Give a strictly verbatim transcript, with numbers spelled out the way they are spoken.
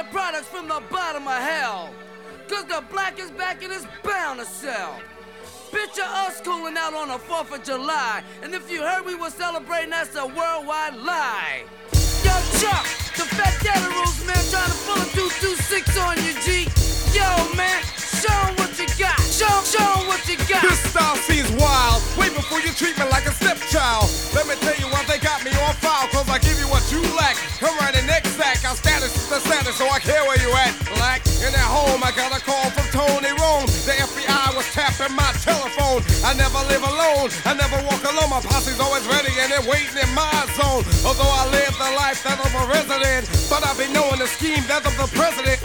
their products from the bottom of hell. Cause the black is back and it's bound to sell. Picture us cooling out on the fourth of July. And if you heard we were celebrating, that's a worldwide lie. Yo, Chuck, the Fat Daddy rules, man, trying to pull a two two six on you, G. Yo, man, show 'em what you got. Show 'em, show 'em what you got. This style seems wild, way before you treat me like a stepchild. Let me tell you why they got me on file, cause I give you what you lack. Come right in next sack, our status is the status, so I care where you at, black. In at home, I got a call from Tony Rome. The F B I was tapping my telephone. I never live alone, I never walk alone. My posse's always ready and they're waiting in my zone. Although I live the life that of a resident, but I be knowing the scheme that of the president.